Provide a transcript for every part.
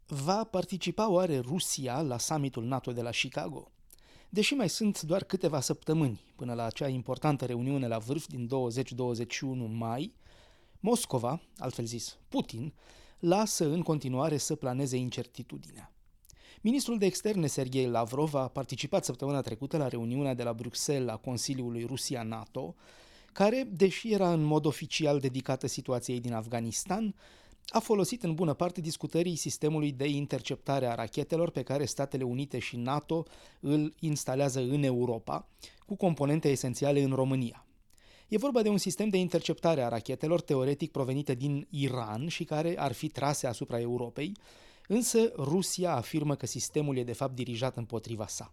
Va participa oare Rusia la summitul NATO de la Chicago? Deși mai sunt doar câteva săptămâni până la acea importantă reuniune la vârf din 20-21 mai, Moscova, altfel zis Putin, lasă în continuare să planeze incertitudinea. Ministrul de externe Sergei Lavrov a participat săptămâna trecută la reuniunea de la Bruxelles a Consiliului Rusia-NATO, care, deși era în mod oficial dedicată situației din Afganistan, a folosit în bună parte discutării sistemului de interceptare a rachetelor pe care Statele Unite și NATO îl instalează în Europa, cu componente esențiale în România. E vorba de un sistem de interceptare a rachetelor teoretic provenite din Iran și care ar fi trase asupra Europei, însă Rusia afirmă că sistemul e de fapt dirijat împotriva sa.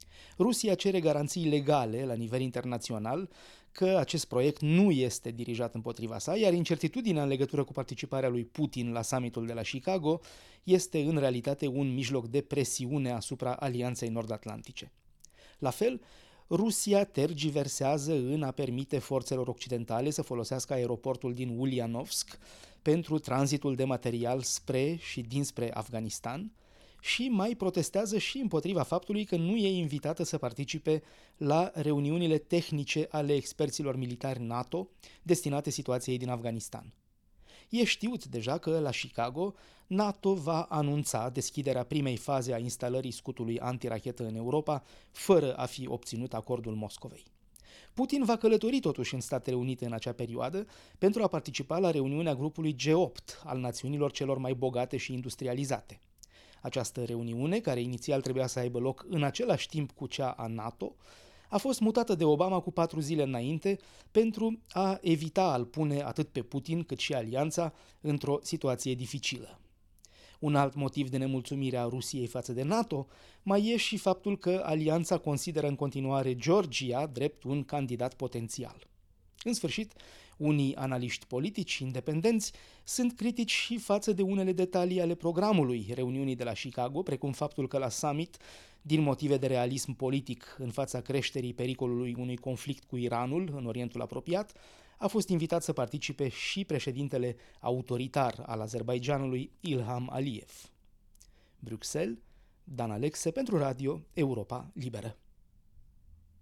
Rusia cere garanții legale la nivel internațional că acest proiect nu este dirijat împotriva sa, iar incertitudinea în legătură cu participarea lui Putin la summitul de la Chicago este în realitate un mijloc de presiune asupra Alianței Nord-Atlantice. La fel, Rusia tergiversează în a permite forțelor occidentale să folosească aeroportul din Ulyanovsk pentru tranzitul de material spre și dinspre Afganistan și mai protestează și împotriva faptului că nu e invitată să participe la reuniunile tehnice ale experților militari NATO destinate situației din Afganistan. E știut deja că la Chicago NATO va anunța deschiderea primei faze a instalării scutului antirachetă în Europa, fără a fi obținut acordul Moscovei. Putin va călători totuși în Statele Unite în acea perioadă pentru a participa la reuniunea grupului G8 al națiunilor celor mai bogate și industrializate. Această reuniune, care inițial trebuia să aibă loc în același timp cu cea a NATO, a fost mutată de Obama cu 4 zile înainte pentru a evita a-l pune atât pe Putin cât și alianța într-o situație dificilă. Un alt motiv de nemulțumire a Rusiei față de NATO mai e și faptul că alianța consideră în continuare Georgia drept un candidat potențial. În sfârșit, unii analiști politici independenți sunt critici și față de unele detalii ale programului reuniunii de la Chicago, precum faptul că la summit, din motive de realism politic în fața creșterii pericolului unui conflict cu Iranul în Orientul Apropiat, a fost invitat să participe și președintele autoritar al Azerbaidjanului, Ilham Aliyev. Bruxelles, Dan Alexe pentru Radio Europa Liberă.